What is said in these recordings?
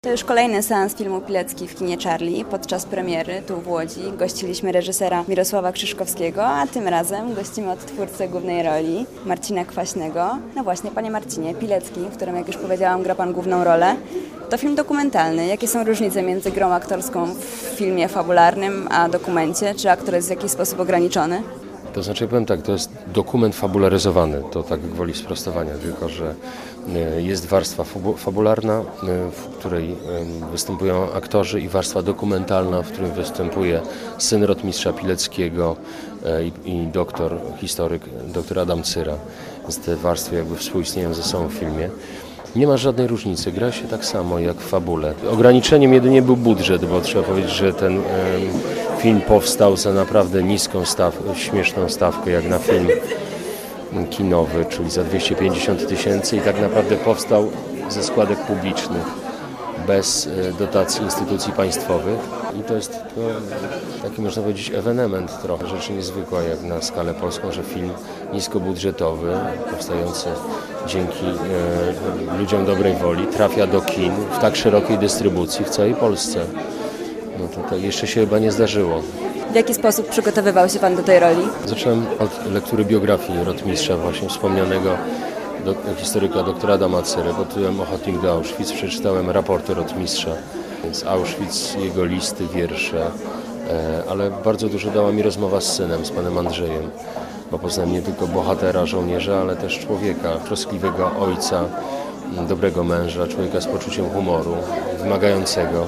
To już kolejny seans filmu Pilecki w kinie Charlie. Podczas premiery tu w Łodzi gościliśmy reżysera Mirosława Krzyżkowskiego, a tym razem gościmy odtwórcę głównej roli, Marcina Kwaśnego. No właśnie, panie Marcinie, Pilecki, w którym, jak już powiedziałam, gra pan główną rolę, to film dokumentalny. Jakie są różnice między grą aktorską w filmie fabularnym a dokumencie? Czy aktor jest w jakiś sposób ograniczony? To znaczy, powiem tak, to jest dokument fabularyzowany, to tak gwoli sprostowania, tylko że jest warstwa fabularna, w której występują aktorzy, i warstwa dokumentalna, w której występuje syn rotmistrza Pileckiego i historyk, dr Adam Cyra. Więc te warstwy jakby współistnieją ze sobą w filmie. Nie ma żadnej różnicy, gra się tak samo jak w fabule. Ograniczeniem jedynie był budżet, bo trzeba powiedzieć, że ten film powstał za naprawdę niską śmieszną stawkę, jak na film kinowy, czyli za 250 000 i tak naprawdę powstał ze składek publicznych, bez dotacji instytucji państwowych. I to jest taki, można powiedzieć, ewenement trochę, rzecz niezwykła jak na skalę polską, że film niskobudżetowy, powstający dzięki ludziom dobrej woli, trafia do kin w tak szerokiej dystrybucji w całej Polsce. No to jeszcze się chyba nie zdarzyło. W jaki sposób przygotowywał się pan do tej roli? Zacząłem od lektury biografii rotmistrza, właśnie wspomnianego historyka doktora Adama Cyry pod tytułem Ochotnik do Auschwitz. Przeczytałem raporty rotmistrza, więc Auschwitz, jego listy, wiersze, ale bardzo dużo dała mi rozmowa z synem, z panem Andrzejem, bo poznałem nie tylko bohatera, żołnierza, ale też człowieka, troskliwego ojca, dobrego męża, człowieka z poczuciem humoru, wymagającego,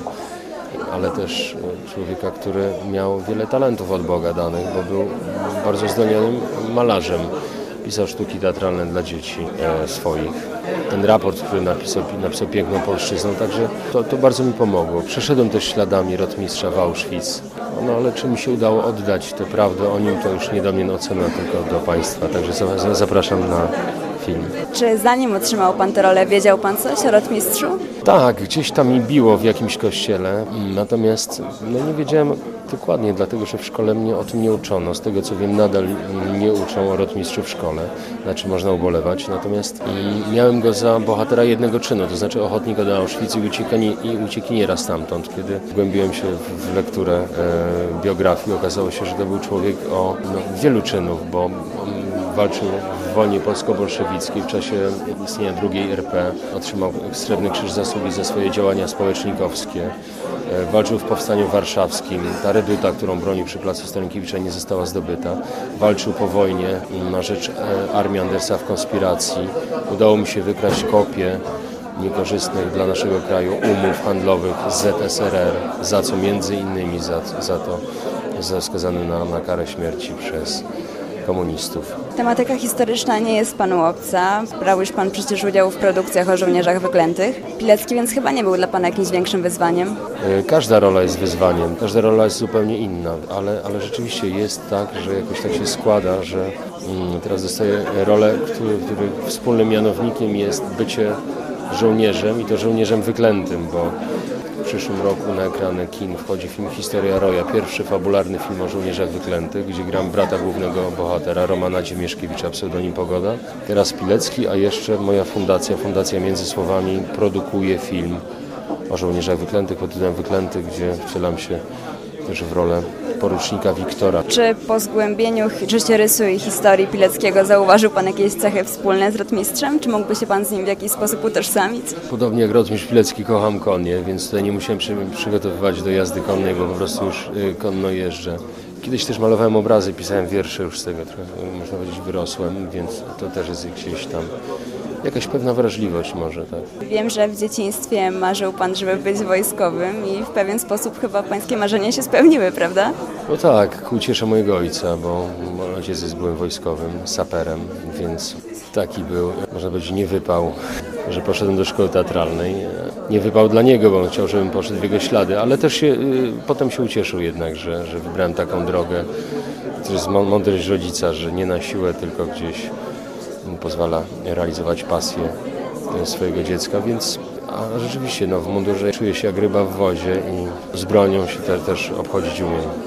ale też człowieka, który miał wiele talentów od Boga danych, bo był bardzo zdolnym malarzem. Pisał sztuki teatralne dla dzieci swoich. Ten raport, który napisał piękną polszczyzną, także to bardzo mi pomogło. Przeszedłem też śladami rotmistrza w Auschwitz, no ale czy mi się udało oddać tę prawdę o nim, to już nie do mnie na ocenę, tylko do państwa. Także zapraszam na film. Czy zanim otrzymał pan tę rolę, wiedział pan coś o rotmistrzu? Tak, gdzieś tam mi biło w jakimś kościele, natomiast nie wiedziałem dokładnie, dlatego że w szkole mnie o tym nie uczono. Z tego co wiem, nadal nie uczą o rotmistrzu w szkole, znaczy można ubolewać, natomiast miałem go za bohatera jednego czynu, to znaczy ochotnika do Auschwitz i uciekiniera stamtąd. Kiedy wgłębiłem się w lekturę biografii, okazało się, że to był człowiek o wielu czynów, bo walczył w wojnie polsko-bolszewickiej w czasie istnienia II RP. Otrzymał Srebrny Krzyż Zasługi za swoje działania społecznikowskie. Walczył w Powstaniu Warszawskim. Ta reduta, którą bronił przy placu Stalinkiewicza, nie została zdobyta. Walczył po wojnie na rzecz armii Andersa w konspiracji. Udało mi się wykraść kopię niekorzystnych dla naszego kraju umów handlowych z ZSRR, za co między innymi za to został skazany na karę śmierci przez komunistów. Tematyka historyczna nie jest panu obca. Brał już pan przecież udział w produkcjach o żołnierzach wyklętych. Pilecki więc chyba nie był dla pana jakimś większym wyzwaniem? Każda rola jest wyzwaniem, każda rola jest zupełnie inna, ale rzeczywiście jest tak, że jakoś tak się składa, że teraz dostaję rolę, której wspólnym mianownikiem jest bycie żołnierzem, i to żołnierzem wyklętym, bo w przyszłym roku na ekrany kin wchodzi film Historia Roja, pierwszy fabularny film o żołnierzach wyklętych, gdzie gram brata głównego bohatera, Romana Dziemieszkiewicza, pseudonim Pogoda. Teraz Pilecki, a jeszcze moja Fundacja Między Słowami produkuje film o żołnierzach wyklętych pod tytułem Wyklęty, gdzie wcielam się też w rolę porucznika Wiktora. Czy po zgłębieniu życiorysu i historii Pileckiego zauważył pan jakieś cechy wspólne z rotmistrzem? Czy mógłby się pan z nim w jakiś sposób utożsamić? Podobnie jak rotmistrz Pilecki, kocham konie, więc tutaj nie musiałem przygotowywać do jazdy konnej, bo po prostu już konno jeżdżę. Kiedyś też malowałem obrazy, pisałem wiersze, już z tego trochę, można powiedzieć, wyrosłem, więc to też jest gdzieś tam jakaś pewna wrażliwość może, tak. Wiem, że w dzieciństwie marzył pan, żeby być wojskowym i w pewien sposób chyba pańskie marzenia się spełniły, prawda? No tak, ku uciesze mojego ojca, bo mój ojciec jest byłym wojskowym, saperem, więc taki był, można powiedzieć, nie wypał, że poszedłem do szkoły teatralnej. Nie wypał dla niego, bo on chciał, żebym poszedł w jego ślady, ale też potem się ucieszył jednak, że wybrałem taką drogę. To jest mądrość rodzica, że nie na siłę, tylko gdzieś pozwala realizować pasję swojego dziecka, więc rzeczywiście w mundurze czuję się jak ryba w wodzie i z bronią się też obchodzić umiem.